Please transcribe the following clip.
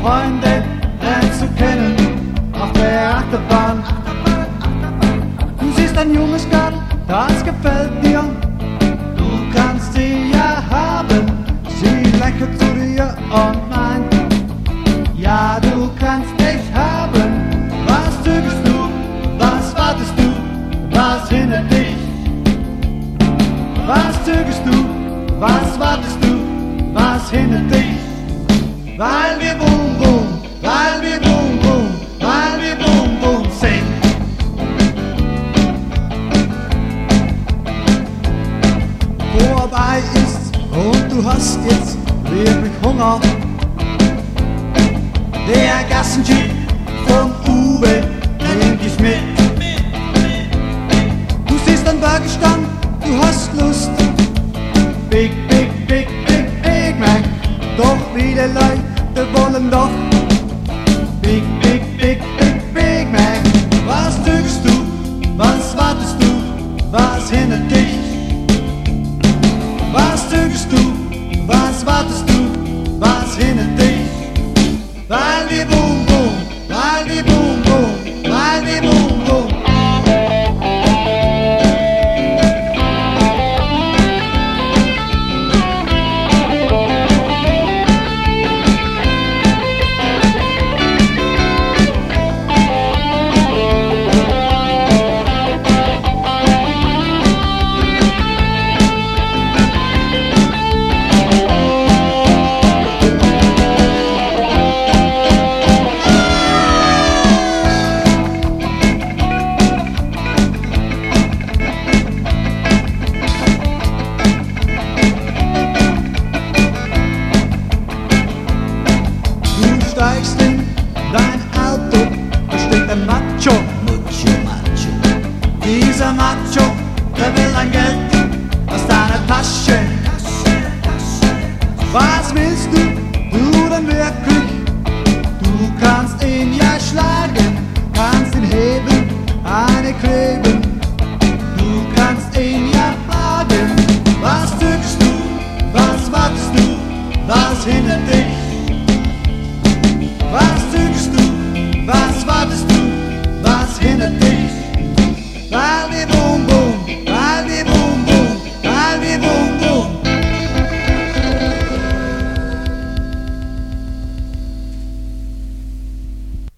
Freunde lernst du kennen auf der Achterbahn. Du siehst ein junges Girl, das gefällt dir. Du kannst sie ja haben, sie lächelt zu dir und meint, ja, du kannst mich haben. Was zögerst du, was wartest du, was hindert dich? Was zögerst du, was wartest du, was hindert dich? Weil wir boom boom, weil wir boom boom, weil wir boom boom singen. Vorbei ist und du hast jetzt wirklich Hunger. Der Gassenjeep vom Uwe nimmt dich mit. Du siehst einen Burgerstand, du hast Lust. Big, big, big, big, Big Mac. Doch viele Leute wollen doch Big, big, big, big, Big Mac. Was zögerst du, was wartest du, was hindert dich? Was zögerst du, was wartest du, was hindert dich? Weil wir boom boom, weil wir boom boom, weil wir boom boom. Du steigst in dein Auto, da steht ein Macho, Mucho Macho. Dieser Macho, der will ein Geld aus deiner Tasche. Was willst du denn wirklich? Du kannst ihn ja schlagen, kannst ihn heben, eine kleben. Du kannst ihn ja fragen, was zögerst du, was wartest du, was hindert dich? Was